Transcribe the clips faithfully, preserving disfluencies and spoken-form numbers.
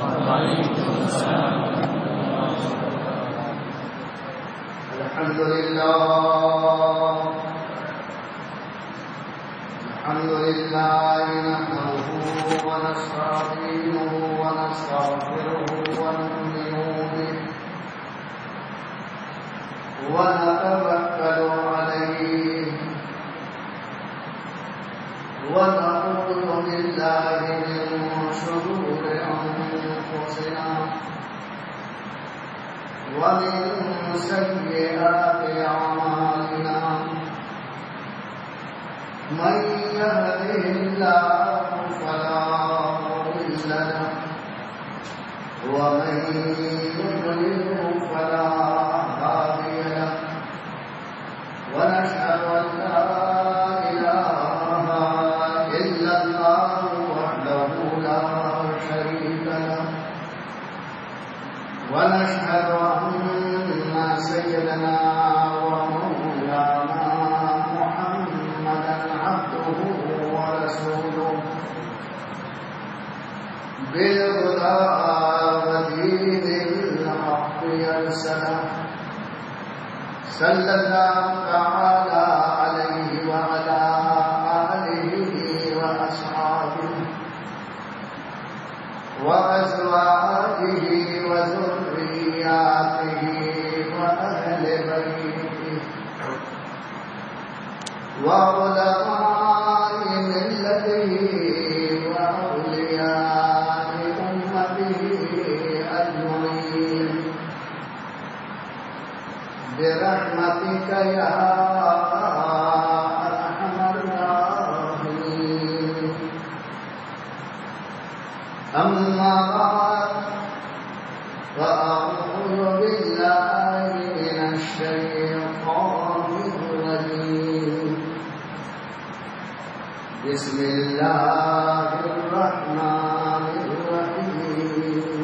الحمد لله الحمد لله نحمده ونستعينه ونستغفره ونؤمن به ونتوكل عليه ونعوذ بالله من شرور أنفسنا ومن سيئات أعمالنا من يهده الله فلا مضل له ومن يضلل فلا هادي له ونشهد أن لا إله إلا الله وحده لا شريك له ونشهد أن سيدنا ومولانا محمدا عبده ورسوله بالهدى ودين الحق يرسله صلى الله تعالى عليه وعلى آله وأصحابه وأزواجه وذرياته وأهل بيته وعلماء ملته وأولياء أمته أجمعين برحمتك يا أرحم الراحمين. أما بعد فأعوذ بالله من الشيطان الرجيم. بسم الله الرحمن الرحيم.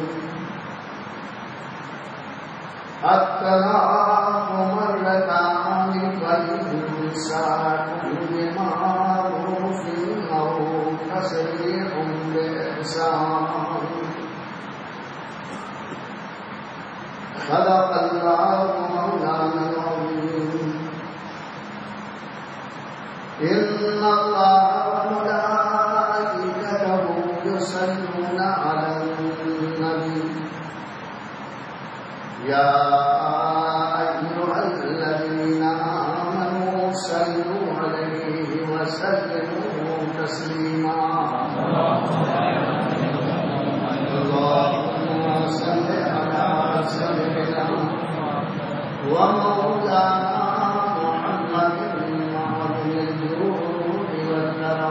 الطلاق مرتان فإمساك بمعروف أو تسريح بإحسان. صدق الله مولانا العظيم. إن الله وملائكته يصلون على النبي يا أيها الذين آمنوا صلوا عليه وسلموا تسليما. اللهم صل على سيدنا ومولانا محمد معظم الجود والكرم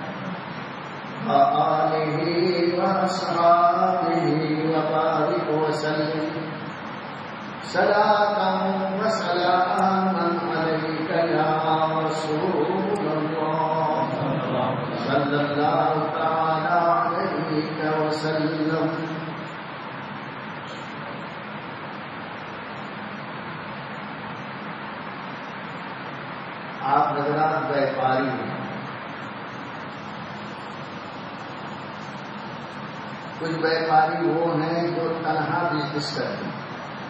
وآله وأصحابه وبارك وسلم صلاة وسلاما عليك يا رسول الله صلى الله تعالى عليك وسلم. آپ حضرات بیپاری ہیں. کچھ بیپاری وہ ہیں جو تنہا بزنس کرتے ہیں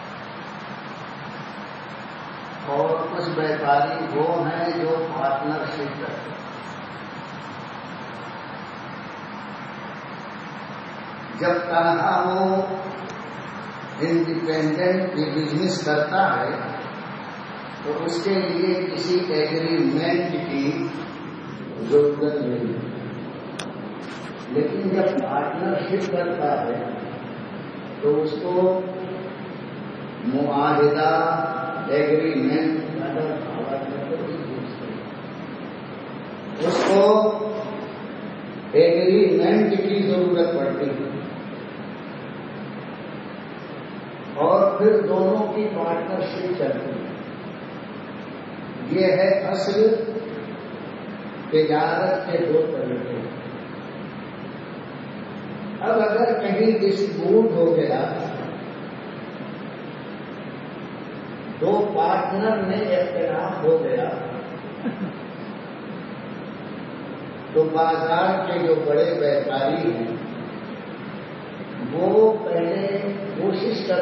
اور کچھ بیپاری وہ ہیں جو پارٹنرشپ کرتے ہیں. جب تنہا وہ انڈیپینڈنٹ بزنس کرتا ہے تو اس کے لیے کسی ایگریمنٹ کی ضرورت نہیں ہے. لیکن جب پارٹنرشپ کرتا ہے تو اس کو معاہدہ ایگریمنٹ اس کو ایگریمنٹ کی ضرورت پڑتی ہے اور پھر دونوں کی پارٹنرشپ چلتی ہے. یہ ہے اصل تجارت کے دو طریقے. اب اگر کہیں ڈسپیوٹ ہو گیا دو پارٹنر میں اختلاف ہو گیا تو بازار کے جو بڑے ویپاری ہیں وہ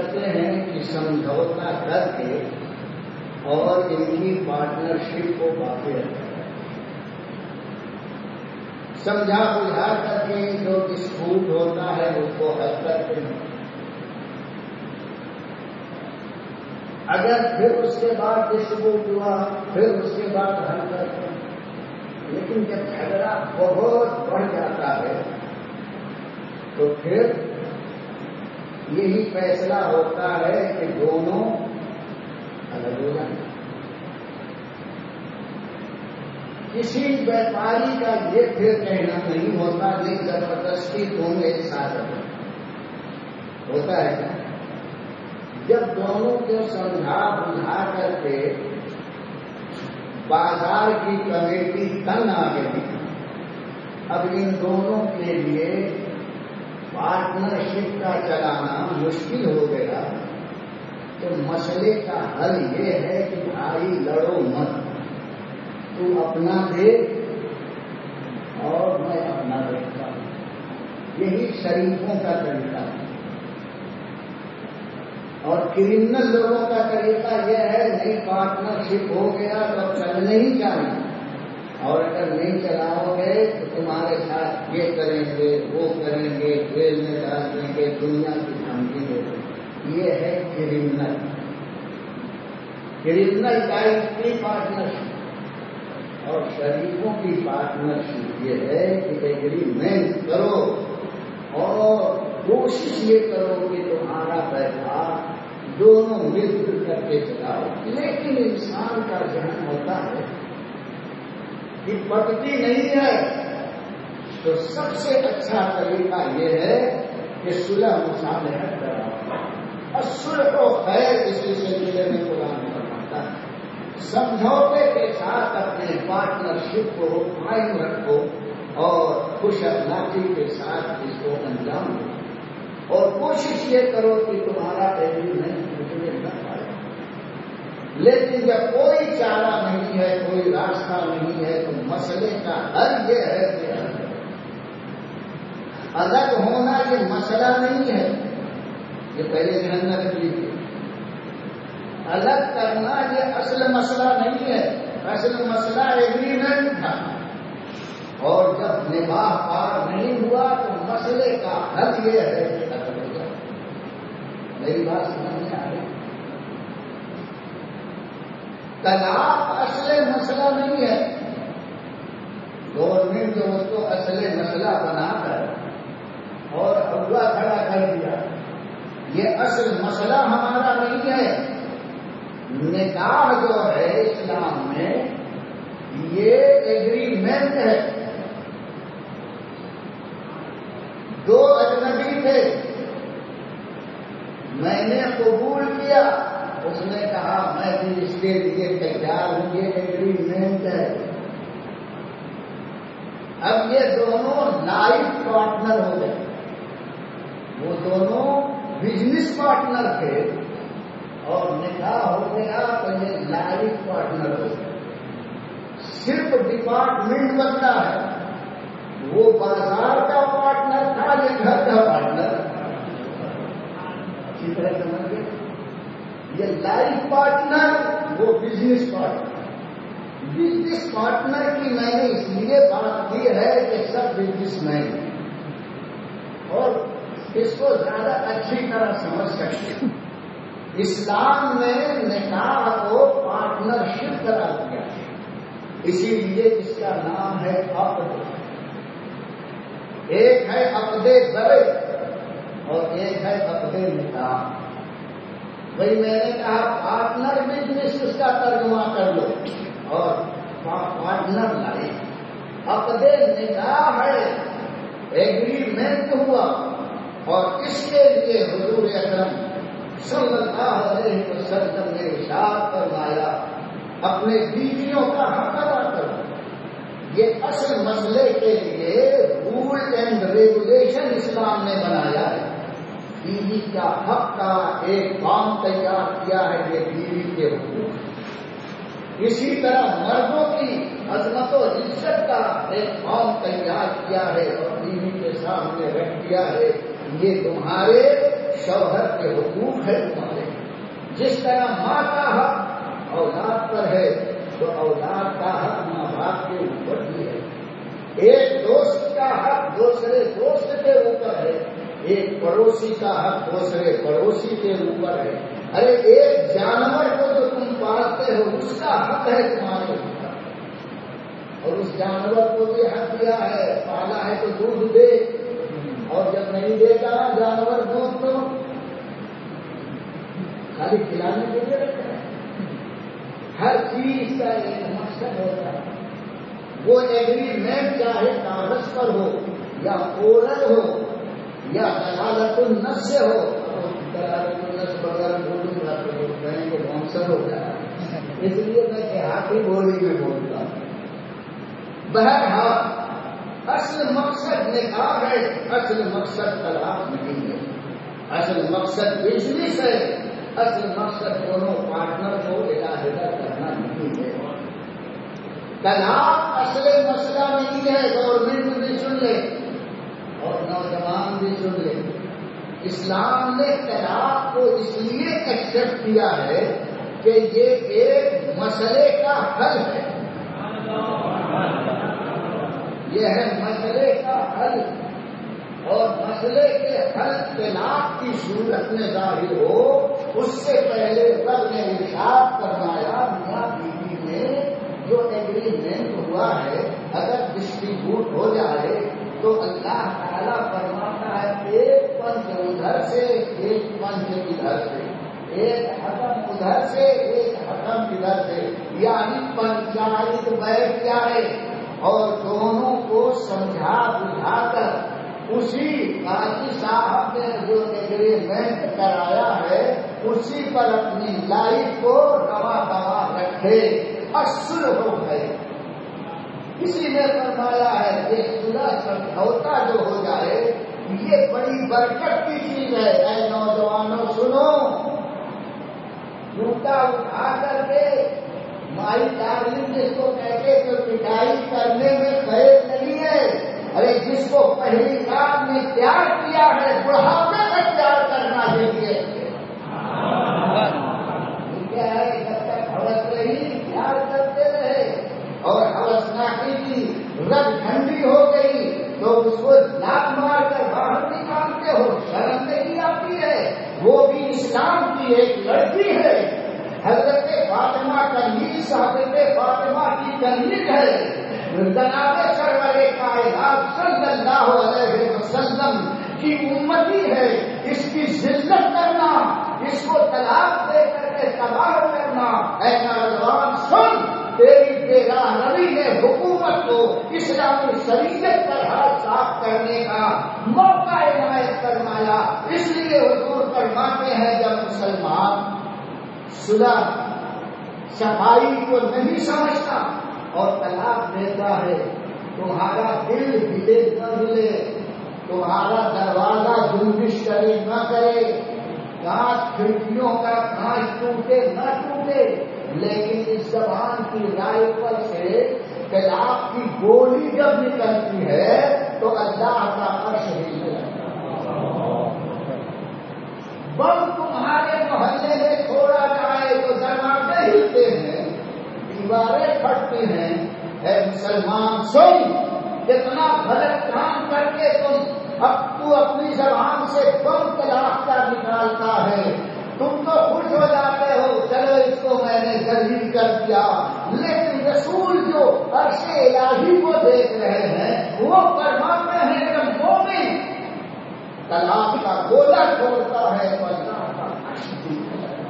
کرتے ہیں کہ سمجھوتا کر کے اور ان کی پارٹنرشپ کو باقی رکھا جائے. سمجھا بجھا کر کے جو ڈسپیوٹ ہوتا ہے اس کو حل کرتے ہیں. اگر پھر اس کے بعد ڈسپیوٹ ہوا پھر اس کے بعد حل کرتے ہیں. لیکن جب جھگڑا بہت بڑھ جاتا ہے تو پھر یہی فیصلہ ہوتا ہے کہ دونوں الگ ہو جائیں. کسی ویپاری کا یہ پھر کہنا نہیں ہوتا کہ زبردستی دونوں ایک ساتھ ہوتا ہے کیا؟ جب دونوں کو سمجھا بجھا کر کے بازار کی کمیٹی تنگ آ گئی، اب ان دونوں کے لیے پارٹنرشپ کا چلانا مشکل ہو گیا، تو مسئلے کا حل یہ ہے کہ بھائی لڑو مت، تو اپنا دے اور میں اپنا دیکھتا ہوں. یہی شریفوں کا طریقہ ہے. اور کرمنل لوگوں کا طریقہ یہ ہے نہیں پارٹنرشپ ہو گیا تو چلنے ہی چاہیے، اور اگر نہیں چلاؤ گے تو تمہارے ساتھ یہ کریں گے وہ کریں گے، جیل میں ڈال دیں گے، دنیا کی دھمکی دیں گے. یہ ہے کرمنل. کرمنل ٹائپ کی پارٹنرشپ. اور شریفوں کی پارٹنرشپ یہ ہے کہ ایگریمنٹ کرو اور کوشش یہ کرو کہ تمہارا پیسہ دونوں مل جل کر کے چلاؤ. لیکن انسان کا ذہن ہوتا ہے کہ پکتی نہیں ہے، تو سب سے اچھا طریقہ یہ ہے کہ صلح مصالحت کراؤ. اور صلح و خیر اسی سلسلے میں قرآن فرماتا ہے سمجھوتے کے ساتھ اپنے پارٹنرشپ کو قائم رکھو اور خوش اخلاقی کے ساتھ اس کو انجام دو، اور کوشش یہ کرو کہ تمہارا ایگریمنٹ مجھے نہ پائے. لیکن جب کوئی چارہ نہیں ہے، کوئی راستہ نہیں ہے، تو مسئلے کا حل یہ ہے کہ الگ ہونا یہ مسئلہ نہیں ہے. یہ پہلے ذہن میں رکھ لیجیے. الگ کرنا یہ اصل مسئلہ نہیں ہے. اصل مسئلہ ایگریمنٹ تھا، اور جب نباہ پار نہیں ہوا تو مسئلے کا حل یہ ہے کہ الگ ہو جائے. میری بات سمجھ میں آ رہی؟ طلاق اصل مسئلہ نہیں ہے. گورنمنٹ جو اس کو اصل مسئلہ بنا کر اور اغوا کھڑا کر دیا، یہ اصل مسئلہ ہمارا نہیں ہے. نکاح جو ہے اسلام میں یہ ایگریمنٹ ہے. دو اجنبی تھے، میں نے قبول کیا، اس نے کہا میں بھی اس کے لیے تیار ہوں، یہ ایگریمنٹ ہے. اب یہ دونوں لائف پارٹنر ہو گئے. وہ دونوں بزنس پارٹنر تھے اور نکاح ہو گیا تو یہ لائف پارٹنر ہو گئے. صرف ڈپارٹمنٹ بنتا ہے. وہ بازار کا پارٹنر تھا، یہ گھر کا پارٹنر. اچھی طرح سمجھ گئے. یہ لائف پارٹنر، وہ بزنس پارٹنر. بزنس پارٹنر کی میں نے اس لیے بات کی ہے کہ سب بزنس مین ہیں اور اس کو زیادہ اچھی طرح سمجھ سکتے. اسلام نے نکاح کو پارٹنرشپ قرار دیا، اسی لیے اس کا نام ہے عقد. ایک ہے عقد زرع اور ایک ہے عقد نکاح. بھائی میں نے کہا پارٹنر بزنس اس کا ترجمہ کر لو اور پارٹنر لائف. عقد نکاح ہے، ایگریمنٹ ہوا، اور اس کے لیے حضور اکرم صلی اللہ علیہ وسلم نے ارشاد فرمایا اپنے بیویوں کا حق ادا کرو. یہ اصل مسئلے کے لیے رول اینڈ ریگولیشن اسلام نے بنایا ہے. بیوی کا حق کا ایک فارم تیار کیا ہے، یہ بیوی کے حقوق. اسی طرح مردوں کی عظمت و عزت کا ایک فارم تیار کیا ہے اور بیوی کے سامنے رکھ دیا ہے، یہ تمہارے شوہر کے حقوق ہے تمہارے، جس طرح ماں کا حق اولاد پر ہے تو اولاد کا حق ماں باپ کے اوپر بھی ہے، ایک دوست کا حق دوسرے دوست کے اوپر ہے، ایک پڑوسی کا حق دوسرے پڑوسی کے اوپر ہے، ارے ایک جانور کو جو تم پالتے ہو اس کا حق ہے تمہارے اوپر، اور اس جانور کو بھی حق دیا ہے، پالا ہے تو دودھ دے، اور جب نہیں دے گا جانور دودھ تو خالی کھلانے کے لیے رکھا ہے۔ ہر چیز کا ایک مقصد ہوتا ہے، وہ ایگریمنٹ چاہے کاغذ پر ہو یا اورل ہو یا دلالت النص سے ہو، دلالت النص بغیر بولوں گا تو کہیں گے مونسر ہو جائے، اس لیے میں دیہاتی بولی میں بولتا ہوں۔ بہرحال اصل مقصد نکاح ہے، اصل مقصد طلاق نہیں ہے، اصل مقصد بزنس ہے، اصل مقصد دونوں پارٹنر کو علیحدہ کرنا نہیں ہے۔ طلاق اصل مسئلہ نہیں ہے، گورنمنٹ بھی سن لے اور نوجوان بھی سن لے، اسلام نے طلاق کو اس لیے ایکسپٹ کیا ہے کہ یہ ایک مسئلے کا حل ہے، یہ ہے مسئلے کا حل، اور مسئلے کے حل طلاق کی صورت میں ظاہر ہو اس سے پہلے رب نے ارشاد فرمایا میاں بیوی میں جو ایگریمنٹ ہوا ہے اگر ڈسٹریبیوٹ ہو جائے تو اللہ تعالیٰ فرماتا ہے ایک پنچ ادھر سے ایک پنچ ادھر سے، ایک حکم ادھر سے ایک حکم ادھر سے، یعنی پنچایت بیٹھ جائے اور دونوں کو سمجھا بجھا کر اسی قاضی صاحب نے جو ایگریمنٹ کرایا ہے اسی پر اپنی لائف کو روا دوا رکھے، اصل ہو گئے۔ کسی نے فرمایا ہے کہ صلح سمجھوتا جو ہو جائے یہ بڑی برکت کی چیز ہے۔ اے نوجوانوں سنو، جوتا اٹھا کر کے مائی ڈارلنگ جس کو کہتے تو پٹائی کرنے میں خیر نہیں ہے، ارے جس کو پہلی بار میں پیار کیا ہے بڑھاپے میں پیار کرنا چاہیے، کیا ہے جب تک حوث رہی پیار کرتے رہے، اور حوث ناکی کی رگ ٹھنڈی ہو گئی تو اس کو لات مار کر باہر نکالتے ہو، شرم نہیں آتی ہے، وہ بھی اسلام کی ایک لڑکی ہے، حضرت فاطمہ کنیز حضرت فاطمہ کی کنیز ہے، جناب سرور کائنات صلی اللہ علیہ وسلم کی امتی ہے، اس کی ذلت کرنا، اس کو طلاق دے کر کے تباہ کرنا، اے نوجوان سن، تیری بے راہ روی نے حکومت کو اسلامی شریعت پر ہاتھ صاف کرنے کا موقع عنایت فرمایا، اس لیے حضور فرماتے ہیں جب مسلمان صلح صفائی کو نہیں سمجھتا اور طلاق دیتا ہے، تمہارا دل ہلے نہ ہلے، تمہارا دروازہ جنبش کرے نہ کرے، کانچ کھڑکیوں کا کانچ ٹوٹے نہ ٹوٹے، لیکن اس زبان کی رائفل سے طلاق کی گولی جب نکلتی ہے تو اللہ کا عرش ہلنے لگتا ہے۔ بم تمہارے محلے میں چھوڑا جائے تو دروازے ہلتے ہیں، دیواریں پھٹتی ہیں، اے مسلمان سن، کتنا غلط کام کر کے تم اب تو اپنی زبان سے بم طلاق کا نکالتا ہے، تم تو خوش ہو جاتے ہو چلو اس کو میں نے ذلیل کر دیا، لیکن رسول جو عرش الہی کو دیکھ رہے ہیں وہ فرماتے ہیں کہ مومن طلاق کا گولا چھوڑتا ہے تو اللہ کا عرش بھی ہے۔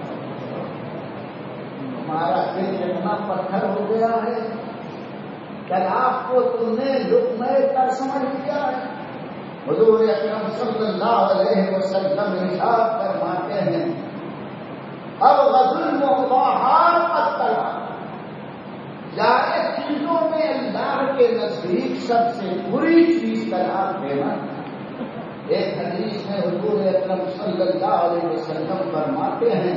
ہمارا دل اتنا پتھر ہو گیا ہے، طلاق کو تم نے لقمہ تر سمجھ لیا ہے۔ حضور اکرم صلی اللہ علیہ وسلم ارشاد فرماتے ہیں اب غزل مباحات الطلاق، جائز چیزوں میں اللہ کے نزدیک سب سے بری چیز طلاق دینا۔ ایک حدیث میں حضور اکرم صلی اللہ علیہ وسلم فرماتے ہیں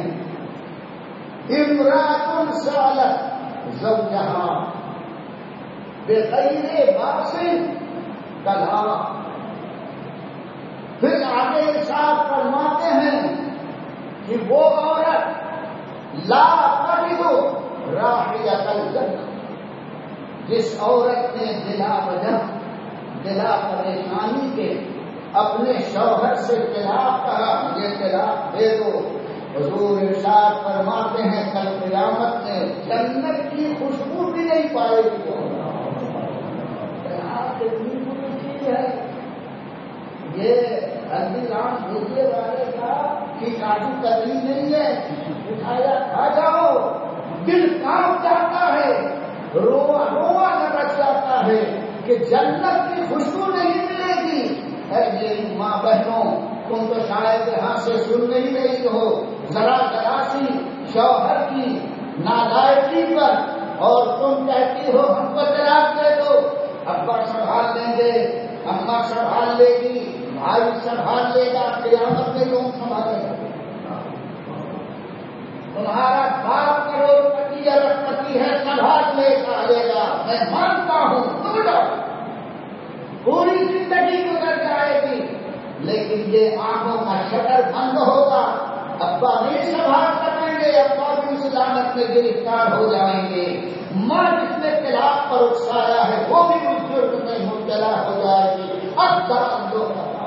امرأۃ سألت زوجہا بغیر باس طلاق، پھر آگے ارشاد فرماتے ہیں لا تجدو راحیۃ الجنہ، جس عورت نے بلا وجہ بلا پریشانی کے اپنے شوہر سے طلاق کہا مجھے طلاق دے دو، حضور ارشاد فرماتے ہیں کل قیامت میں جنت کی خوشبو بھی نہیں پائے گی۔ طلاق اتنی بری چیز ہے، یہ ہلدی رام بھوجے والے کا کہ کاجو کتلی نہیں ہے، اٹھایا کھا جاؤ، دل کانپ جاتا ہے، روا روا لرک جاتا ہے کہ جنت کی خوشبو نہیں ملے گی۔ اے میری ماں بہنوں، تم تو شاید یہاں سے سن نہیں رہی ہو، ذرا ذرا سی شوہر کی نالائقی پر اور تم کہتی ہو ہم کو طلاق دے دو، ابا سنبھال لیں گے، اماں سنبھال لے گی، بھائی سنبھال لے گا، قیامت میں کون سنبھالے گا؟ تمہارا باپ کروڑ پتی ارب پتی ہے، سنبھال لے گا لے گا، میں مانتا ہوں، پوری زندگی گزر جائے گی، لیکن یہ آنکھوں کا شٹر بند ہوگا، ابا نہیں سنبھال سکیں گے، ابا بھی اس لعنت میں گرفتار ہو جائیں گے، ماں جس نے طلاق پر اکسایا ہے وہ بھی اس جرم میں مبتلا ہو جائے گی۔ اب دو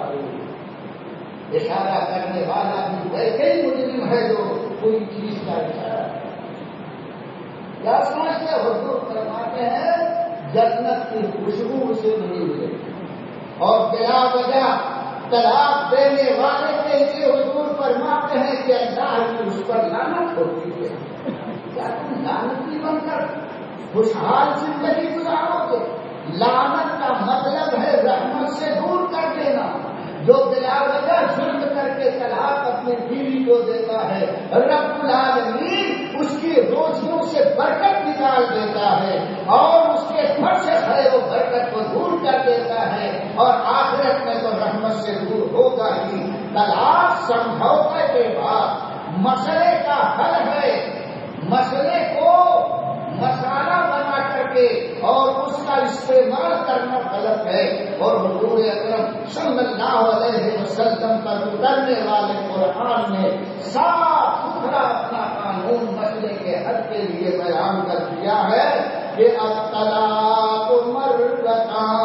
اشارہ کرنے والا بھی ویسے ہی مجرم ہے جو کوئی چیز کا اشارہ کیا سمجھتے حضور فرماتے ہیں جنت کی خوشبو سے نہیں ملے گی، اور بلا وجہ طلاق دینے والے کے لیے حضور فرماتے ہیں کہ اللہ کی اس پر لعنت ہوتی ہے۔ کیا تم لعنتی بن کر خوشحال زندگی گزارو گے؟ لعنت کا مطلب ہے رحمت سے دور کر دینا۔ جو بلا وجہ ظلم کر کے طلاق اپنی بیوی کو دیتا ہے، رب العالمین اس کی روزیوں سے برکت نکال دیتا ہے اور اس کے گھر سے خیر و برکت کو دور کر دیتا ہے، اور آخرت میں تو رحمت سے دور ہوگا ہی۔ طلاق سمجھوتے کے بعد مسئلے کا حل ہے، مسئلے کو مسالہ بنا کر کے اور اس کا استعمال کرنا غلط ہے، اور حضور اکرم صلی اللہ علیہ وسلم پر اترنے والے قرآن نے صاف ستھرا اپنا قانون مسئلے کے حل کے لیے بیان کر دیا ہے کہ الطلاق مرتان،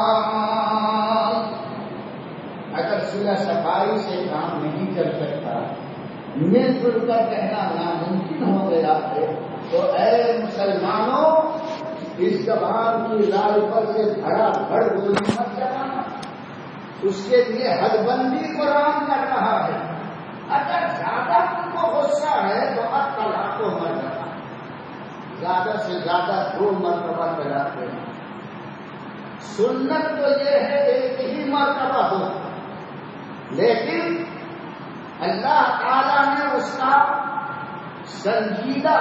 اگر صلح صفائی سے کام نہیں چل سکتا، مل جل کر کہنا ناممکن ہو گیا ہے، تو اے مسلمانوں اس زبان کی لال پر سے دھڑا دھڑ گولی مت چلانا، اس کے لیے حد بندی قرآن کر رہا ہے۔ اگر زیادہ تم کو غصہ ہے تو اب طلاق کو مر جانا، زیادہ سے زیادہ دو مرتبہ طلاق دینا۔ سنت تو یہ ہے ایک ہی مرتبہ ہو، لیکن اللہ تعالی نے اس کا سنجیدہ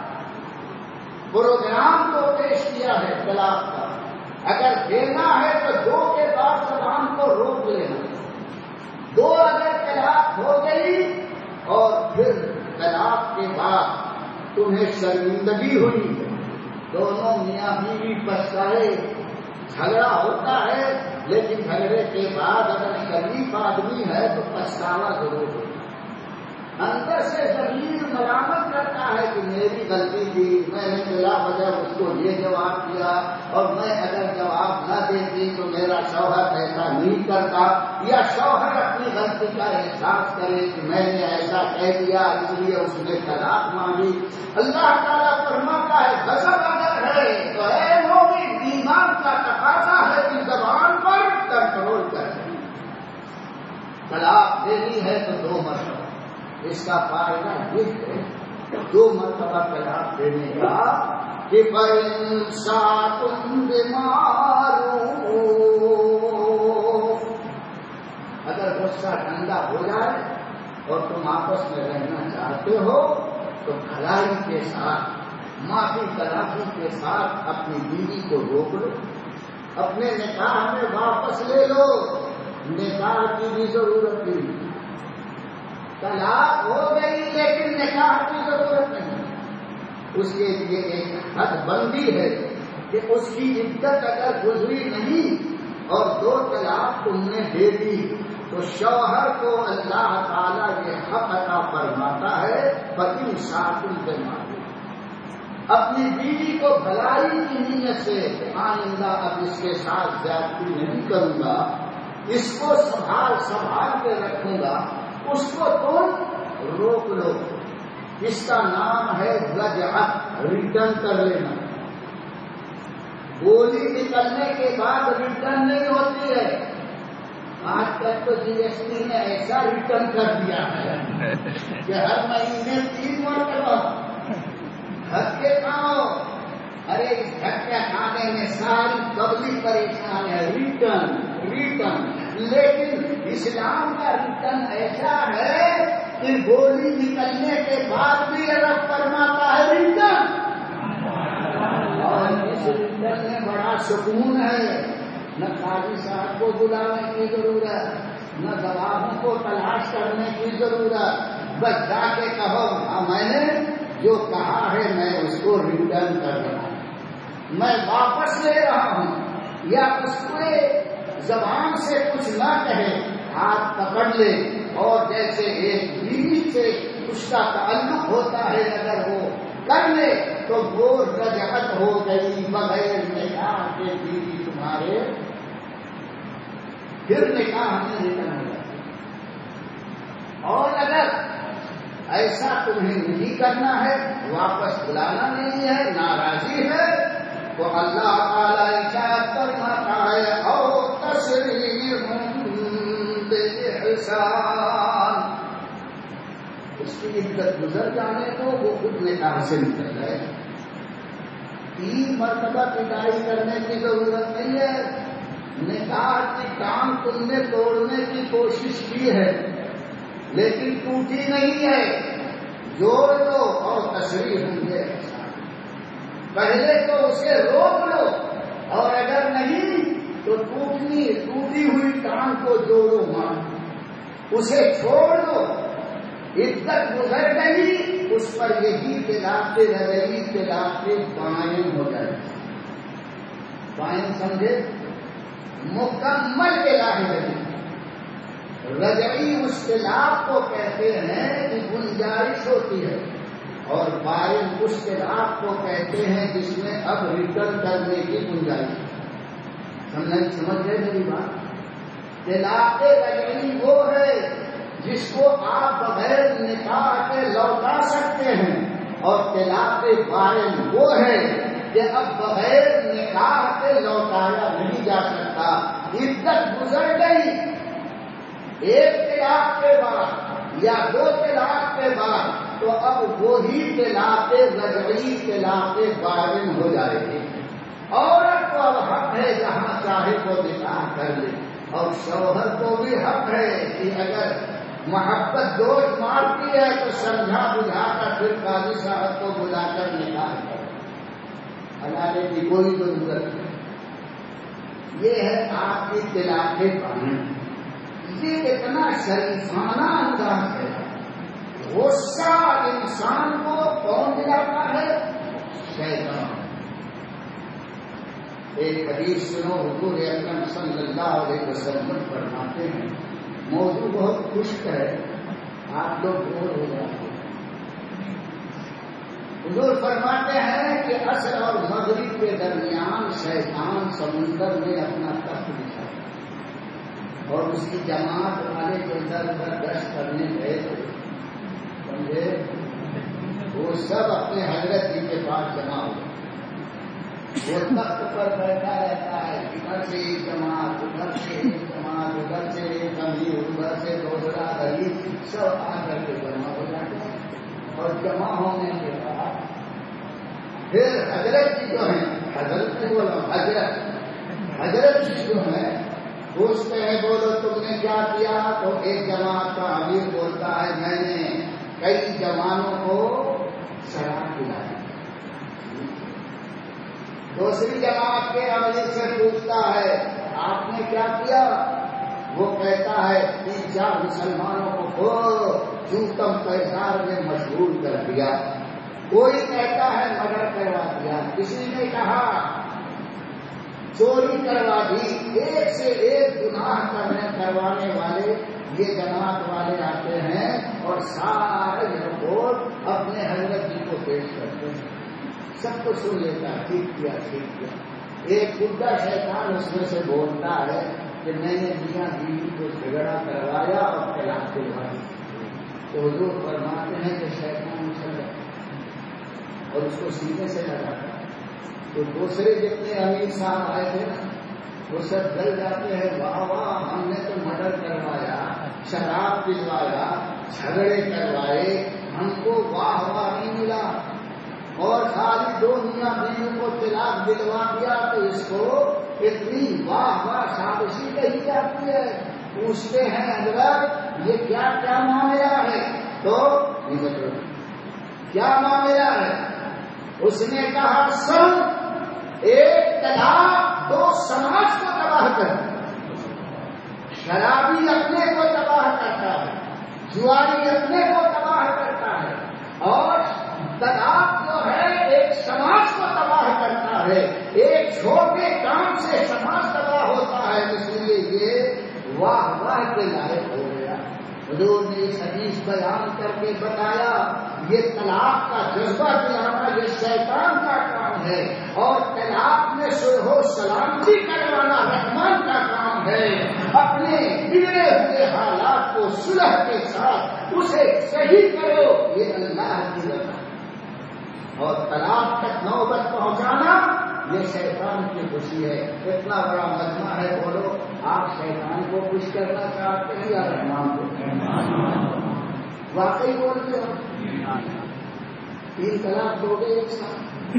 پروگرام کو پیش کیا ہے طلاق کا۔ اگر دینا ہے تو دو کے بعد زبان کو روک لینا، دو اگر طلاق ہو گئی اور پھر طلاق کے بعد تمہیں شرمندگی ہوئی، دونوں میاں بیوی پچھتائے، جھگڑا ہوتا ہے، لیکن جھگڑے کے بعد اگر شریف آدمی ہے تو پچھتاوا ضرور ہوتا ہے، اندر سے ضمیر ملامت کرتا ہے کہ میری غلطی تھی، میں نے بلا وجہ اس کو یہ جواب دیا، اور میں اگر جواب نہ دیتی تو میرا شوہر ایسا نہیں کرتا، یا شوہر اپنی غلطی کا احساس کرے کہ میں نے ایسا کہہ دیا اس لیے اس نے طلاق مانگی۔ اللہ تعالیٰ فرماتا ہے غضب اگر ہے تو اے مومن ایمان کا تقاضا ہے کہ زبان پر کنٹرول کر سکے، طلاق دینی ہے تو دو مرتبہ، اس کا فائدہ یہ ہے دو مرتبہ طلاق دینے کا کہ فَإِنْسَاكُمْ بِمَعْرُوفٍ، اگر غصہ ٹھنڈا ہو جائے اور تم آپس میں رہنا چاہتے ہو تو بھلائی کے ساتھ معافی تلافی کے ساتھ اپنی بیوی کو روک لو، اپنے نکاح میں واپس لے لو، نکاح کی بھی ضرورت نہیں، طلاق ہو گئی لیکن نکاح کی ضرورت نہیں، اس کے لیے ایک حد بندی ہے کہ اس کی عدت اگر گزری نہیں اور دو طلاق تم نے دے دی تو شوہر کو اللہ تعالیٰ یہ حق عطا فرماتا ہے فَإِنْ اپنی ساتھ پہ مارے، اپنی بیوی کو بھلائی کی نیت سے آئندہ اب اس کے ساتھ زیادتی نہیں کروں گا، اس کو سنبھال سنبھال کے رکھوں گا، اس کو تم روک لو۔ اس کا نام ہے رجعت، ریٹرن کر لینا۔ گولی نکلنے کے بعد ریٹرن نہیں ہوتی ہے۔ آج تک تو جی ایس ٹی نے ایسا ریٹرن کر دیا ہے کہ ہر مہینے تین مرتبہ دھکے کھاؤ۔ ارے اس دھکے کھانے میں ساری پبلک پریشان ہے، ریٹرن ریٹرن۔ لیکن اسلام کا ریٹرن ایسا ہے کہ گولی نکلنے کے بعد بھی رب فرماتا ہے ریٹرن، اور اس ریٹرن میں بڑا سکون ہے۔ نہ قاضی صاحب کو بلانے کی ضرورت، نہ گواہوں کو تلاش کرنے کی ضرورت، بس جا کے کہو ہاں میں نے جو کہا ہے میں اس کو ریٹرن کر رہا ہوں، میں واپس لے رہا ہوں۔ یا اس کو زبان سے کچھ نہ کہے، ہاتھ پکڑ لے، اور جیسے ایک بیوی سے اس کا تعلق ہوتا ہے اگر وہ کر لے تو وہ رجعت ہو گئی، بغیر نکاح کے بیوی تمہارے پھر نکاح میں ریٹرن ہو جائے۔ اور اگر ایسا تمہیں نہیں کرنا ہے، واپس بلانا نہیں ہے، ناراضی ہے، تو اللہ تعالی ارشاد فرماتا ہے او تسریح باحسان، اس کی عدت گزر جانے کو وہ خود نکاح سے نکل جائے۔ تین مرتبہ پٹائی کرنے کی ضرورت نہیں ہے۔ نکاح کی ٹانگ تم نے توڑنے کی کوشش کی ہے لیکن ٹوٹی نہیں ہے، جوڑ دو اور تشریح ہوں گے۔ پہلے تو اسے روک لو، اور اگر نہیں تو ٹوٹنی ٹوٹی ہوئی ٹانگ کو جوڑو مت، اسے چھوڑ دو۔ عدت گزر گئی، اس پر یہی طلاق رجعی طلاق قائم ہو جائے۔ قائم سمجھے؟ مکمل طلاق رجعی۔ رجعی اس طلاق کو کہتے ہیں کہ گنجائش ہوتی ہے، اور قائم اس طلاق کو کہتے ہیں جس میں اب ریٹرن کرنے کی گنجائش ہے۔ سمجھ گئے میری بات؟ طلاق رجعی وہ ہے جس کو آپ بغیر نکاح کے لوٹا سکتے ہیں، اور طلاق قائم وہ ہے کہ اب بغیر نکاح کے لوٹایا نہیں جا سکتا۔ عدت گزر گئی، ایک طلاق کے بعد یا دو طلاق کے بعد، تو اب وہی طلاق رجعی طلاق قائم ہو جائے گی۔ عورت کو اب حق ہے جہاں چاہے وہ نکاح کر لے، اور شوہر کو بھی حق ہے کہ اگر محبت دوست مارتی ہے تو سمجھا بجھا کر پھر قاضی صاحب کو بلا کر نکاح کرے، ہلانے کی کوئی ضرورت نہیں۔ یہ ہے آپ کی طلاق قانون۔ یہ اتنا شریفانہ انداز ہے، غصہ انسان کو کون دلاتا ہے؟ شیطان۔ ایک حدیث سنو، حضور اکرم صلی اللہ علیہ وسلم فرماتے ہیں، موضوع بہت خشک ہے، آپ لوگ بور ہو جاتے ہیں۔ حضور فرماتے ہیں کہ عصر اور مغرب کے درمیان شیطان سمندر میں اپنا تخت بچھاتا، اور اس کی جماعت والے جو ادھر ادھر گشت کرنے گئے تھے، سمجھے، وہ سب اپنے حضرت جی کے پاس جمع ہوئے۔ وہ تخت پر بیٹھا رہتا ہے، ادھر سے ایک جماعت، ادھر سے ایک جماعت، ادھر سے ایک امیر، ادھر سے دوسرا غریب، سب آ کر کے جمع ہو جاتے ہیں۔ اور جمع ہونے کے بعد پھر حضرت جی جو ہیں، حضرت نہیں بولا، حضرت حضرت جی جو ہیں پوچھتے ہیں بولو تم نے کیا کیا؟ تو ایک جماعت کا امیر بولتا ہے میں نے کئی جوانوں کو شراب پلائی۔ دوسری جماعت کے امیر سے پوچھتا ہے آپ نے کیا کیا؟ وہ کہتا ہے تین چار مسلمانوں کو خوب چوتم پیسار میں مشغول کر دیا۔ کوئی کہتا ہے مرڈر کروا دیا، کسی نے کہا چوری کروا دی۔ ایک سے ایک گناہ کرنے کروانے والے یہ جماعت والے آتے ہیں اور سارے رپورٹ اپنے پیش کرتے ہیں، سب کو سن لیتا ہے، ٹھیک کیا ٹھیک کیا. ایک بڈھا شیطان اس میں سے بولتا ہے کہ میں نے میاں بیوی کو جھگڑا کروایا اور طلاق دلوائی. تو حضور فرماتے ہیں کہ شیطان چل اور اس کو سینے سے لگاتا. تو دوسرے جتنے امیر صاحب آئے تھے نا وہ سب گل جاتے ہیں، واہ واہ ہم نے تو مرڈر کروایا، شراب پلوایا، جھگڑے کروائے، ہم کو واہ واہ نہیں ملا، اور خالی دو میاں بیوی کو طلاق دلوا دیا تو اس کو اتنی واہ واہ شابشی کہی جاتی ہے. پوچھتے ہیں حضرت یہ کیا کیا معاملہ ہے؟ تو کیا معاملہ ہے؟ اس نے کہا سن، ایک طلاق دو سماج کو تباہ کر، شرابی اپنے کو تباہ کرتا ہے، جواری اپنے کو تباہ کرتا ہے، اور طلاق جو ہے ایک سماج کو تباہ کرتا ہے. ایک چھوٹے کام سے سماج تباہ ہوتا ہے. اس لیے یہ واہ واہ کے لائق ہو گیا. حضور نے اس حدیث بیان کر کے بتایا یہ طلاق کا جذبہ دلانا یہ شیطان کا کام ہے، اور طلاق میں صلح و سلامتی کروانا رحمان کا کام ہے. اپنے بگڑے ہوئے حالات کو صلح کے ساتھ اسے صحیح کرو، یہ اللہ کی رضا. اور طلاق تک نوبت پہنچانا یہ شیطان کی خوشی ہے. اتنا بڑا مجمع ہے، بولو آپ شیطان کو خوش کرنا چاہتے ہیں یا رحمان کو؟ واقعی بولتے ہو؟ تین طلاق دو گے ایک ساتھ؟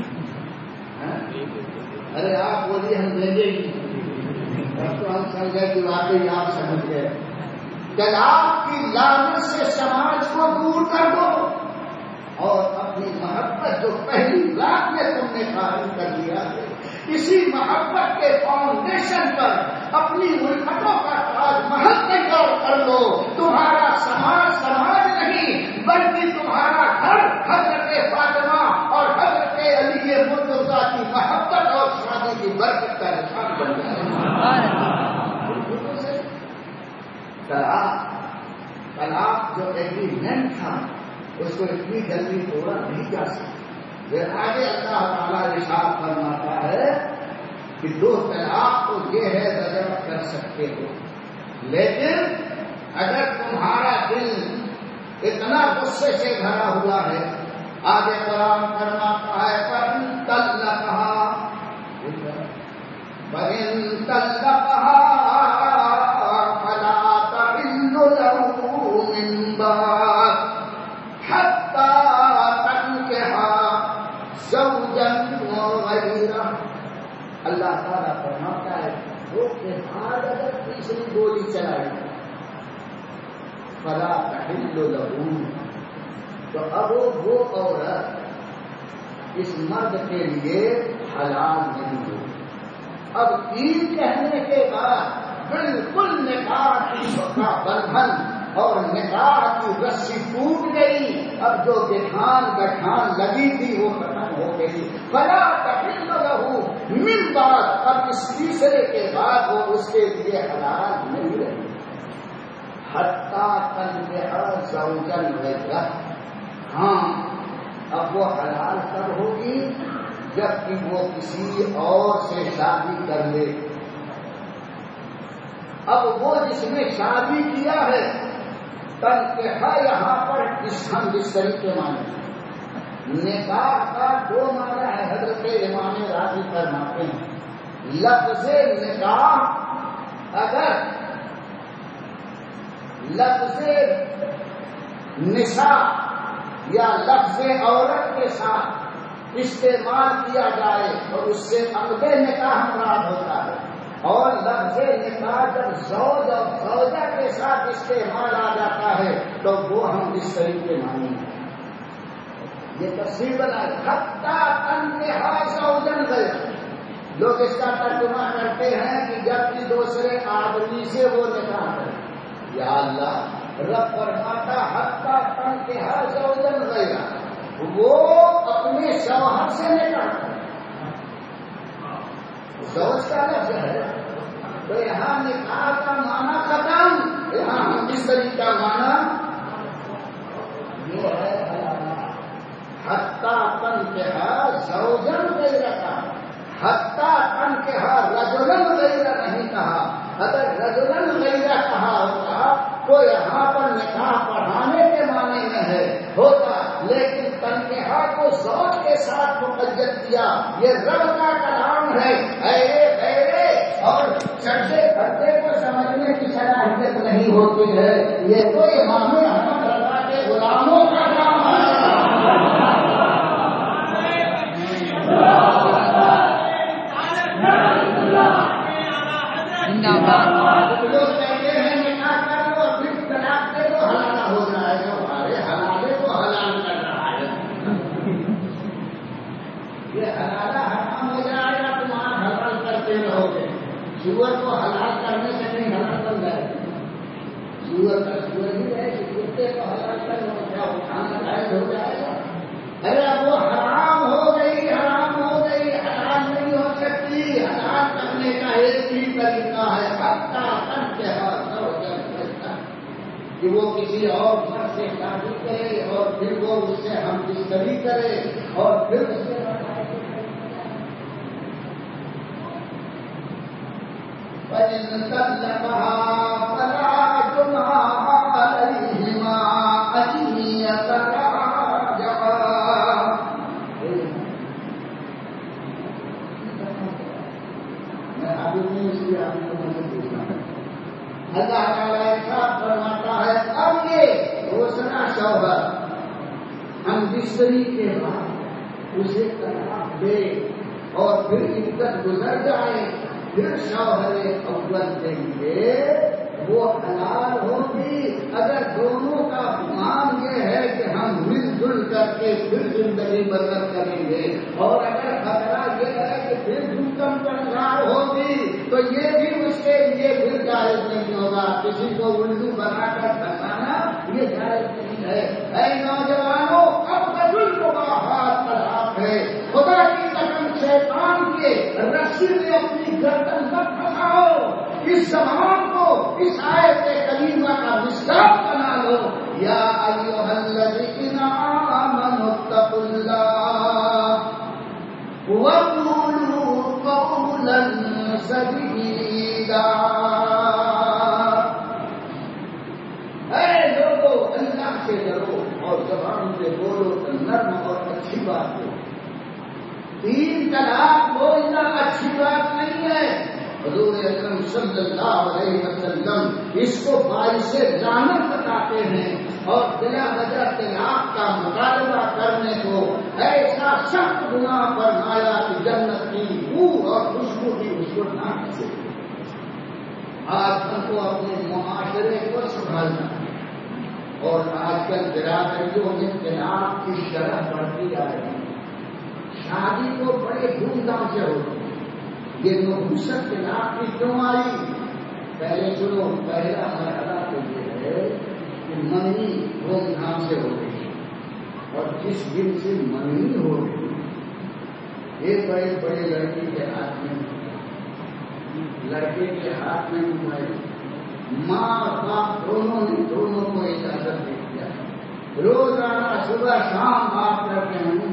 ارے آپ بولیے ہم دیں گے ہی، اب تو ہم سمجھے کہ واقعی آپ سمجھ گئے. طلاق کی لعنت سے سماج کو دور کر دو، اور اپنی محبت جو پہلی رات میں تم نے قائم کر دیا ہے، اسی محبت کے فاؤنڈیشن پر اپنی الفتوں کا تاج محل تیار کر لو. تمہارا سماج سماج نہیں بلکہ تمہارا گھر حضرت فاطمہ اور حضرت علی مرتضیٰ کی محبت اور شادی کی برکت کا نشان بن جائے. طلاق طلاق جو ایگریمنٹ تھا اس کو اتنی جلدی توڑا نہیں جا سکتا. آگے اللہ تعالیٰ ارشاد فرماتا ہے کہ دو طلاق تو یہ ہے درجہ کر سکتے ہو، لیکن اگر تمہارا دل اتنا غصے سے بھرا ہوا ہے، آگے قرآن فرماتا ہے فَإِن طَلَّقَهَا فَإِن طَلَّقَهَا فَلَا تَحِلُّ لَهُ مِن بَعْدُ حَتَّى تَنكِحَ زَوْجًا غَيْرَهُ. اللہ تعالیٰ فرماتا ہے وہ کے بعد اگر تیسری گولی چلائی فَلَا تَحِلُّ لَهُ، تو اب وہ عورت اس مرد کے لیے حلال نہیں ہوئی. اب تین کہنے کے بعد بالکل نکاح کا بندھن اور نکاح کی رسی ٹوٹ گئی. اب جو گٹھان گٹھان لگی تھی وہ ختم ہو گئی. فلا تحل له من بعد، اب اس تیسرے کے بعد وہ اس کے لیے حلال نہیں رہی. حتی تنکح زوجا غیرہ، ہاں اب وہ حلال کب ہوگی؟ جبکہ وہ کسی اور سے شادی کر لے. اب وہ جس نے شادی کیا ہے، تنکحہ یہاں پر اس ہم جس طریقے معنی نکاح کا دو معنی ہے، حضرت امام راضی فرماتے ہیں. لفظ نکاح اگر لفظ نساء یا لفظ عورت کے ساتھ استعمال کیا جائے اور اس سے عقد نکاح مراد ہوتا ہے، اور لفظ نکاح جب زوج اور زوجہ کے ساتھ استعمال آ جاتا ہے تو وہ ہم اس طریقے مانیں گے. یہ تفصیل بنا حتی تنکح زوجا غیرہ. لوگ اس کا ترجمہ کرتے ہیں کہ جب بھی دوسرے آدمی سے وہ نکاح کرے. یا اللہ، رب فرماتا حتی تنکح زوجا غیرہ، وہ اپنے شوہر سے نکاح کرے. زوج کا لفظ ہے تو یہاں نکاح کا معنی ختم. یہاں ہم جس طریقے کا معنی یہ ہے حتی کو ذوق کے ساتھ مقید کیا. یہ رب کا کلام ہے. ایرے ایرے اور چڑھے پردے کو سمجھنے کی صلاحیت نہیں ہوتی ہے. یہ تو امام احمد رضا کے غلاموں کا کام ہے. لوگ کہتے ہیں نکاح کر لو پھر طلاق دے دو حلال ہو جائے گا. ہمارے حلالے کو حلال کر رہا ہے. یہ حلالہ حرام ہو جائے گا تم آج حلال کرتے رہو گے. سور کو حلال کرنے سے نہیں حلال بن جائے گا. سور کا سور ہی ہے کہ کتے کو حلال کرنا کیا کھانا جائز ہو جائے گا. ارے وہ حرام ہو گئی حرام ہو گئی حلال نہیں ہو سکتی. حلال کرنے کا ایک ہی طریقہ ہے کہ وہ کسی اور مرد سے شادی کرے اور پھر وہ اس سے ہم بستری کرے اور پھر اس سے اللہ تعالیٰ ارشاد فرماتا ہے اب یہ دوسرا شوہر ہم بستری کے بعد اسے طلاق دے اور پھر عدت گزر جائے پھر شوہر اول دیں گے وہ حلال ہوگی اگر دونوں کا گمان یہ ہے کہ ہم مل جل کر کے پھر زندگی بسر کریں گے اور اگر خطرہ یہ ہے کہ پھر حکم کنگار ہوگی تو یہ بھی اس کے لیے پھر جائز نہیں ہوگا. کسی کو الٹو بنا کر بتانا یہ جائز نہیں ہے. اے نوجوانوں اب بدل کو ہاتھ طلاق ہے. خدا کی قسم شیطان کے رسی میں اپنی گردن مت پھنساؤ. اس زبان کو اس آیت کریمہ کا مصداق بنا لو. یا ایھا الذین آمنوا اتقوا اللہ وقولوا قولا سدیدا. اے لوگو اللہ سے ڈرو اور زبان سے بولو تو نرم اور اچھی بات ہو. تین طلاق بولنا اچھی بات نہیں ہے. حضور اکرم صلی اللہ علیہ وسلم اس کو باعث لعنت بتاتے ہیں اور بلا وجہ طلاق کا مطالبہ کرنے کو ایسا سخت گناہ فرمایا کہ جنت کی بو اور خوشبو کی اس کو نہ کھسے. آج ہم کو اپنے معاشرے کو سنبھالنا اور آج کل برادریوں میں طلاق کی شرح بڑھتی آ رہی ہے. شادی کو بڑے دھوم دھام سے ہوتی ہے. یہ نحوست طلاق کی کیوں آئی؟ پہلے سنو پہلا مرحلہ تو یہ ہے کہ منگنی دھوم دھام سے ہو رہی ہے اور جس دن سے منگنی ہو رہی ہے ایک بڑے بڑے لڑکی کے ہاتھ میں لڑکے کے ہاتھ میں موبائل. ماں باپ دونوں نے دونوں کو اجازت دے دیا روزانہ صبح شام بات کرتے ہیں.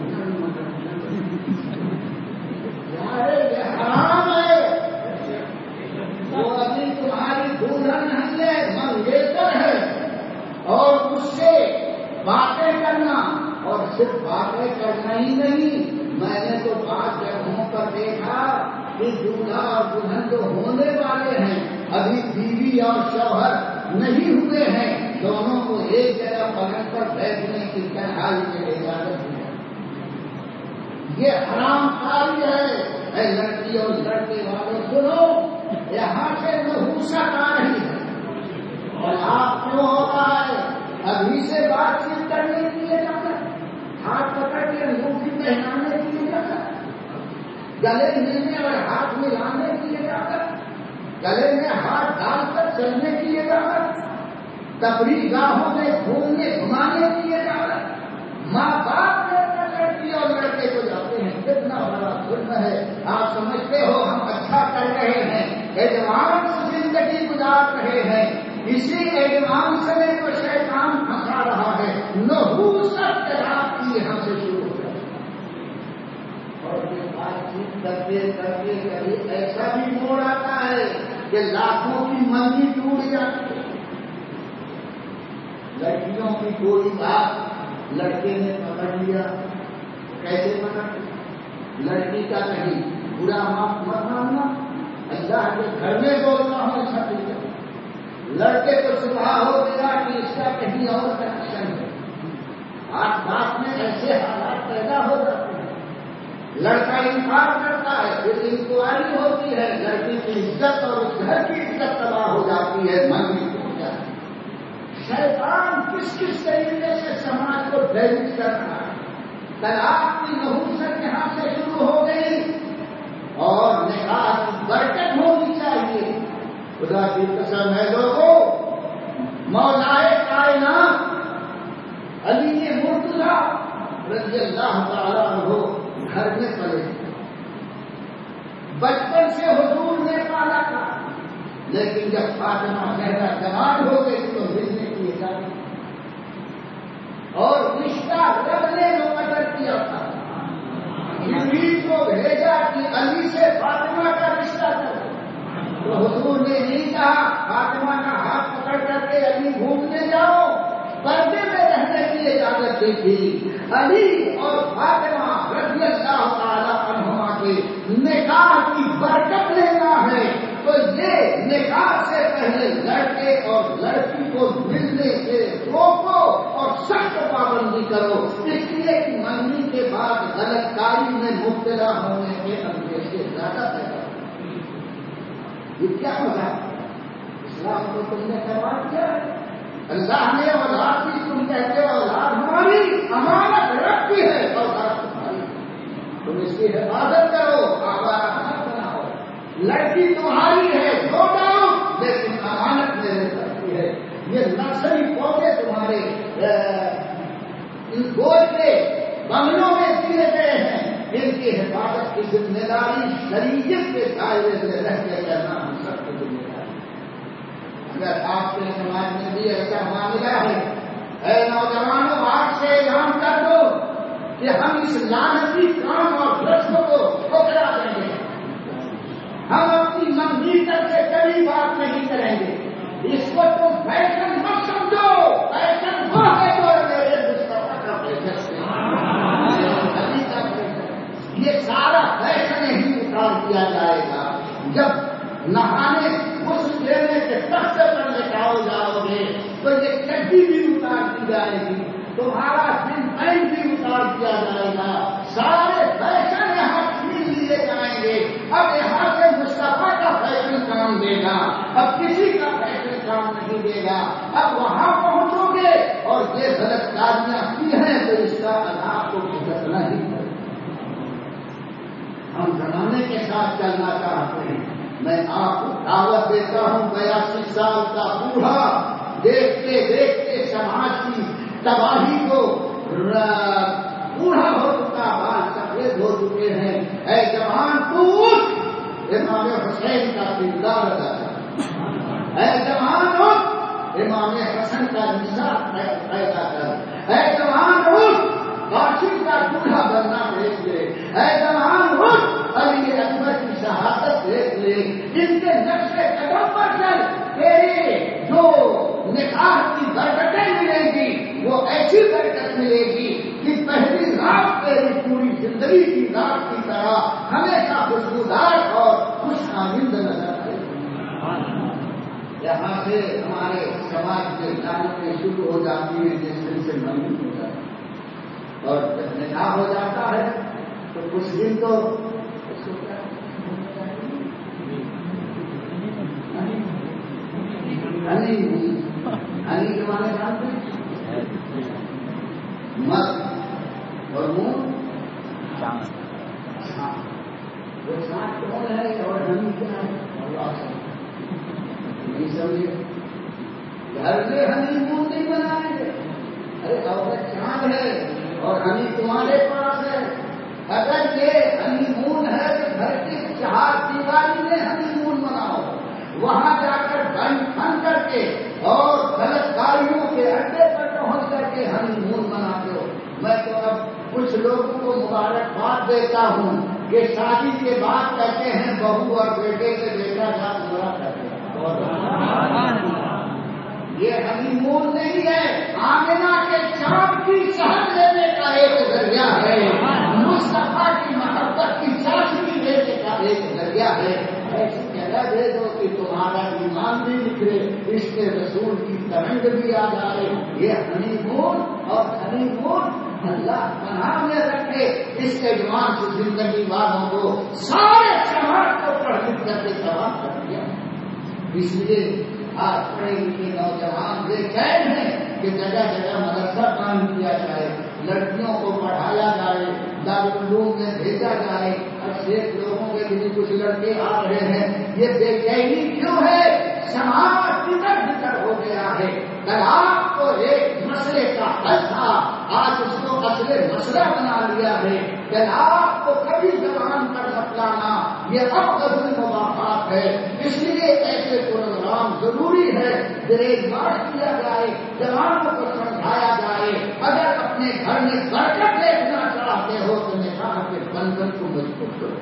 یہ حرام ہے. وہ ابھی تمہاری دلہن نہیں ہے منگیتر ہے اور اس سے باتیں کرنا اور صرف باتیں کرنا ہی نہیں. میں نے تو بات جگہوں پر دیکھا کہ دولہا اور دلہن جو ہونے والے ہیں ابھی بیوی اور شوہر نہیں ہوئے ہیں دونوں کو ایک جگہ پلنگ پر بیٹھنے کی تنہائی میں اجازت دی. یہ حرام کاری ہے. اے لڑکی اور لڑکے والے سنو یہاں سے نحوست آ رہی ہے اور آپ کیوں ہو رہا ہے. ابھی سے بات چیت کرنے کے لیے جاتا ہاتھ پکڑ کے انگوٹھی پہنانے کے لیے جاتا گلے ملنے اور ہاتھ ملانے کے لیے جاتا گلے میں ہاتھ ڈال کر چلنے کے لیے جاتا تفریح گاہوں میں گھومنے گھمانے کے لیے جاتا. ماں باپ لڑکی اور لڑکے کو جاتے ہیں. کتنا بڑا ظلم ہے. آپ سمجھتے ہو ہم اچھا کر رہے ہیں اعتماد سے زندگی گزار رہے ہیں. اسی اعتماد سے تو شیطان پھنسا رہا ہے. نحوست طلاق کی یہاں سے شروع ہو جائے اور یہ بات چیت کرتے کرتے کبھی ایسا بھی موڑ آتا ہے کہ لاکھوں کی منگی ٹوٹ جاتی ہے. لڑکیوں کی کوئی بات لڑکے نے پکڑ لیا کیسے پکڑتے؟ لڑکی کا کہیں برا مت ماننا، اللہ کے گھر میں بولنا ہو ایسا نہیں کرنا۔ لڑکے کو صبح ہو گیا کہ اس کا کہیں اور کنیکشن ہے، آج بات میں ایسے حالات پیدا ہو جاتے ہیں، لڑکا انکار کرتا ہے، پھر انکوائری ہوتی ہے، لڑکی کی عزت اور اس گھر کی عزت تباہ ہو جاتی ہے، منگی ہو جاتی ہے۔ شیطان کس کس طریقے سے سماج کو ڈیمیج کر رہا ہے۔ طلاق کی نحوست یہاں سے شروع ہو گئی اور نکاح کی برکت ہونی چاہیے۔ خدا کی قسم ہے لوگوں، مولائے کائنات علی مرتضیٰ رضی اللہ تعالیٰ عنہ گھر میں پلے، بچپن سے حضور نے پالا تھا، لیکن جب فاطمہ زہرا جوان ہو گئی تو ملنے کی اجازت اور رشتہ رب نے مقرر کیا تھا، جبریل کو بھیجا کہ علی سے فاطمہ کا رشتہ کرو، تو حضور نے نہیں کہا فاطمہ کا ہاتھ پکڑ کر کے علی گھومنے جاؤ، پردے میں رہنے کی اجازت دی تھی۔ علی اور فاطمہ رضی اللہ تعالی عنہما کے نکاح کی برکت لینا ہے تو یہ نکاح سے پہلے لڑکے اور لڑکی کو ملنے سے روکو اور سخت پابندی کرو، اس لیے کہ منگنی کے بعد غلط کاری میں مبتلا ہونے کے اندیشے زیادہ پیدا ہوتے۔ یہ کیا ہوگا؟ اسلام کو تم نے کروا دیا، اللہ نے اولاد کی، تم کہتے ہو اولاد ہماری، امانت رکھتی ہے اور تمہاری، تم اس کی حفاظت کرو، آوارہ مت بناؤ، لڑکی تمہاری ہے نو ڈاؤٹ، لیکن امانت میرے رکھتی ہے۔ یہ نرسری پودے تمہارے ان گود کے بنگلوں میں دیے گئے ہیں، ان کی حفاظت کی ذمہ داری شریعت کے دائرے میں رہ کے کرنا ہم سب کی ذمہ داری۔ اگر آپ کے سماج میں بھی ایسا معاملہ ہے، اے نوجوانوں آج سے اعلان کر دو کہ ہم اس لعنتی کام اور رسم کو ٹھکرا دیں گے، ہم اپنی منگنی کر کے کبھی بات نہیں کریں گے، اس کو تم فیشن مت سمجھو، فیشن وہ ہے جو میرے مصطفیٰ کا فیشن ہے، یہ سارا فیشن ہی اتار دیا جائے گا۔ جب نہانے غسل لینے کے تختے پر لٹاؤ جاؤ گے تو یہ چڈی بھی اتار دی جائے گی، تمہارا جن پینٹ بھی اتار دیا جائے گا، سارے فیشن یہاں چھین لیے جائیں گے۔ اب یہاں سے مصطفیٰ کا فیشن کام دے گا، اب کسی کا فیشن کام نہیں دے گا۔ اب وہاں پہنچو گے اور یہ غلط کاریاں کی ہیں تو اس کا عذاب کو بھگتنا ہی ہے۔ ہم زمانے کے ساتھ چلنا چاہتے ہیں۔ میں آپ کو دعوت دیتا ہوں، بیاسی سال کا بوڑھا دیکھتے دیکھتے سماج کی تباہی کو، بوڑھا ہو چکا، بال سفید ہو چکے ہیں، اے جوان تو اٹھ، امام حسین کا کردار ادا کر، اے جوان اٹھ، امام حسن کا نثار پیدا کر، اے جوان اٹھ، کاشی کا بوڑھا بننا دیکھ لے، اے جوان اٹھ، علی اکبر کی شہادت دیکھ لے، جن کے نقش قدم پر چل، تیرے جو نکاح کی برکتیں ملیں گی وہ ایسی برکت ملے گی کہ پہلی رات تیری پوری زندگی کی رات کی طرح ہمیشہ خوشبودار اور خوش آمد نظر آئے گی۔ یہاں سے ہمارے سماج میں لعنتیں شروع ہو جاتی ہیں، جس دن سے منگنی ہو جاتی ہے، اور جب نکاح ہو جاتا ہے تو کچھ دن تو ہنی ہنی کے معنی جانتے ہیں، مت اور منہ وہ ساتھ کون ہے اور ہنی کیا ہے نہیں سمجھے۔ گھر میں ہنی منہ نہیں بنائیں گے، ارے عورت چاند ہے اور ہنی تمہارے پاس ہے، اگر یہ ہنی مون ہے تو گھر کی چار دیواری میں ہنی مون مناؤ، وہاں جا کر بن بن کر کے اور غلط گاڑیوں کے اڈے پر پہنچ کر کے ہنی مون مناتے ہو۔ میں تو اب کچھ لوگوں کو مبارکباد دیتا ہوں کہ شادی کے بعد کہتے ہیں بہو اور بیٹے کے بیٹا کا برا کرتے ہیں، یہ ہنی مون نہیں ہے، آمنہ کے چاند کی شہد لینے کا ایک ذریعہ ہے۔ مصطفیٰ کی محبت کی چاشنی دینے کا ایک ذریعہ ہے. ایسی جگہ دے دو کہ تمہارا ایمان بھی نکلے, اس کے رسول کی ترنگ بھی آ جائے. یہ ہنی مون اور ہنی مون اللہ پناہ میں رکھے اس کے جوان سے زندگی والوں کو سارے سماج کو پڑھنے کر کے تباہ کر دیا. اس لیے آج پڑھے لکھے نوجوان بے چین ہیں کہ جگہ جگہ مدرسہ قائم کیا جائے, لڑکیوں کو پڑھایا جائے, دارالعلوم میں بھیجا جائے. اب شیخ لوگوں کے لیے کچھ لڑکے آ رہے ہیں. یہ بے چینی کیوں ہے؟ سماج بکر بکر ہو گیا ہے. طلاق کو ایک مسئلے کا حل تھا, آج اس کو اصل مسئلہ بنا لیا ہے. طلاق کو کبھی زبان پر بتلانا یہ اب قبول مواقعات ہے. اس لیے ایسے پروگرام ضروری ہے, بریکار کیا جائے, جوانوں کو سمجھایا جائے. اگر اپنے گھر میں برکت دیکھنا چاہتے ہو تو نکاح کے بندھن کو مضبوط کرو.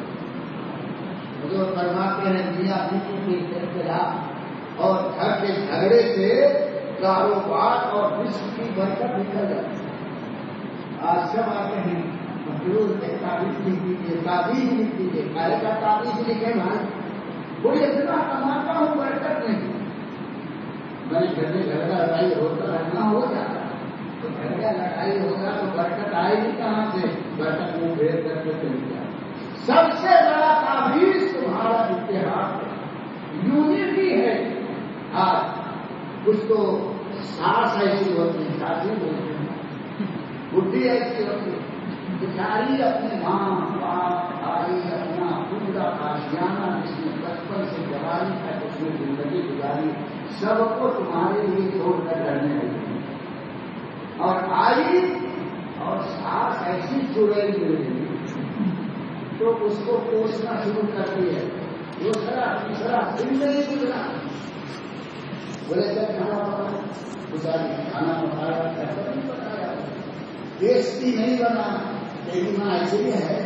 جو فرماتے ہیں میاں بیوی کے اختلاف اور گھر کے جھگڑے سے کاروبار اور رزق کی برکت نکل جاتی ہے. آج سب آتے ہیں تعریف لکھ دیجیے, تعریف لکھ دیجیے, کھائے کا تعریف لکھے بھائی, کوئی اتنا کماتا ہوں برکت نہیں. میں نے گھر میں جھگڑا لڑائی ہوتا رہنا ہو جاتا, تو جھگڑا لڑائی ہوگا تو برکت آئے گی کہاں سے؟ برکت میں بھیڑ کر کے چلی جائے. سب سے بڑا تعویذ تمہارا اتحاد ہے, یونٹی ہے. آج کچھ تو ساس ایسی ہوتی ہے, شادی ہوتی ہے, بڈھی ایسی ہوتی ہے, بیچاری اپنے ماں باپ بھائی اپنا پورا آشیانہ جس میں بچپن سے جوانی تک اس میں زندگی گزاری, سب کو تمہارے لیے چھوڑ کر رہنے لگی. اور آئی اور ساس ایسی چڑیل مل گئی تو اس کو پوچھنا شروع کرتی ہے. دوسرا تیسرا دن نہیں گزرا, بولے کیا کھانا پکایا, گزاری کھانا پکایا, کیسا نہیں پکایا, ٹیسٹی نہیں بنا. تیری ماں ایسی ہے,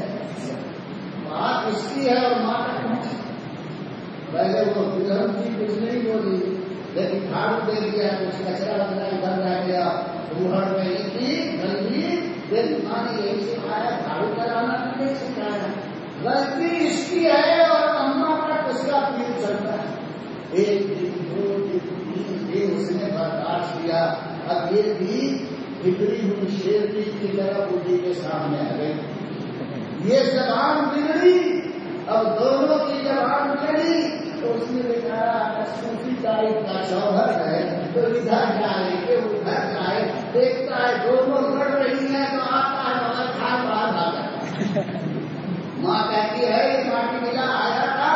بات اس کی ہے اور ماں کا پہنچ. پہلے وہ فلم کی کچھ نہیں بولی, لیکن جھاڑو دے دیا, کچھ کچرا وغیرہ ادھر رہ گیا, روہڑ میں اتنی گندگی. تیری ماں نے یہی سکھایا, جھاڑو کرانا نہیں سکھایا. غلطی اس کی ہے اور اماں کا اس کا پیر چلتا ہے. ایک دن دو دن تین دن اس نے برداشت کیا. اب یہ بھی بگڑی ہوئی شیر کی طرح بڈھی کے سامنے آ گئی. یہ زبان بگڑی, اب دونوں کی زبان بگڑی, تو اس نے بیچارا صوفی تاریخ کا شوہر ہے تو ادھر جائے کہ ادھر جائے, دیکھتا ہے دونوں لڑ رہی ہیں تو آتا ہے مگر کھان باہر آ جاتا ہے. ماں کہتی ہے یہ ماٹی ملا آیا تھا,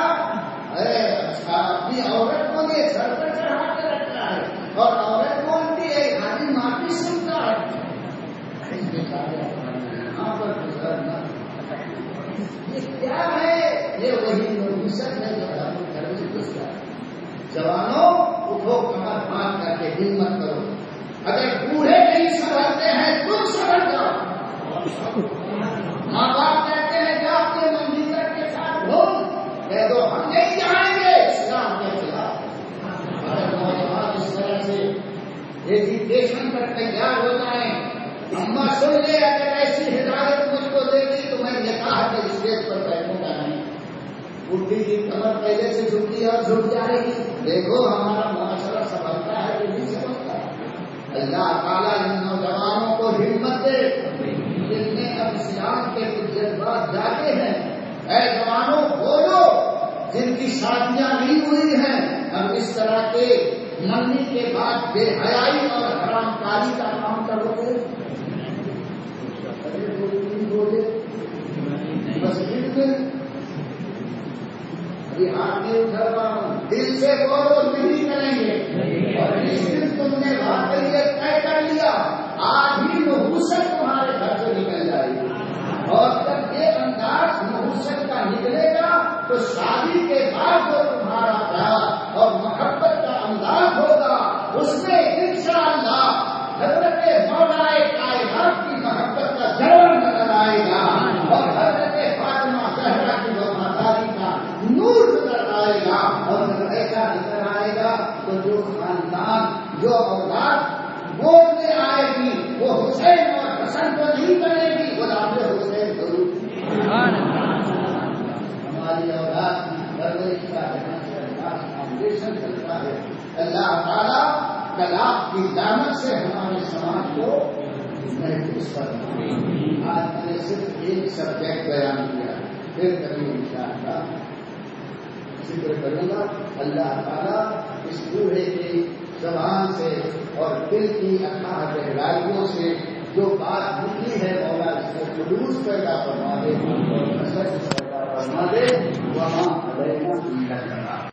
اپنی عورت کو یہ سر پر چڑھا کے رکھتا ہے اور عورت بولتی ہے خالی ماٹی سنتا ہے. یہاں پر گزرنا یہ کیا ہے؟ یہ وہی نوسط ہے جو گھر میں گزرا. جوانوں اٹھو, کمر باندھ کر کے ہمت کرو. اگر بوڑھے نہیں سنبھلتے ہیں تم سنبھل جاؤ. ماں باپ کہتے ہیں کہ اپنے منظر کے ساتھ ڈھول کہہ دو ہم نہیں جائیں گے اسلام کے خلاف. ہمارے نوجوان اس طرح سے ایجوکیشن پر تیار ہو جائیں. اماں سن لے, اگر ایسی ہدایت مجھ کو دے گی تو میں نکاح کے اسٹیج پر بیٹھوں گا نہیں. بڈھی کی کمر پہلے سے جھکی اور جھک جائے گی. دیکھو ہمارا معاشرہ سنبھلتا ہے کہ نہیں سنبھلتا ہے. اللہ تعالیٰ ان نوجوانوں کو ہمت دے جن میں اب اسلام کے کچھ جذبات جاتے ہیں. اے جوانوں بولو, جن کی شادیاں نہیں ہوئی ہیں, اب اس طرح کے منی کے بعد بے حیائی اور حرام کاری کا کام کرو گے. بس ابھی ہاتھ نہیں اٹھا رہا ہوں, دل سے بولو نہیں کریں گے. اور جس دن تم نے واقعی طے کر لیا آج ہی نحوست تمہارے گھر سے نکل جائے گی. اور جب یہ انداز نحوست کا نکلے گا تو شادی کے بعد جو تمہارا پیار اور محبت کا انداز ہوگا اس میں انشاءاللہ حضرت مولا کائنات کی محبت کا جلوہ نظر آئے گا اور حضرت فاطمہ زہرا کی وفاداری کا نور نظر آئے گا. اور جب ایسا نظر آئے گا تو جو خاندان جو اولاد بولنے آئے گی وہ حسین اور حسن کو نہیں کرے گی, غلام حسین ضرور اللہ تعالیٰ طلاق کی لعنت سے ہمارے سماج کو محفوظ کرنا. آج میں نے صرف ایک سبجیکٹ بیان کیا، پھر کبھی انشاءاللہ ذکر کروں گا. اللہ تعالیٰ اس بوڑھے کی زبان سے اور دل کی اٹھاہ گہرائیوں سے جو بات نکلی ہے مولا اس کو خلوص پیدا فرما دے اور سچ پیدا فرما دے. وہاں علینا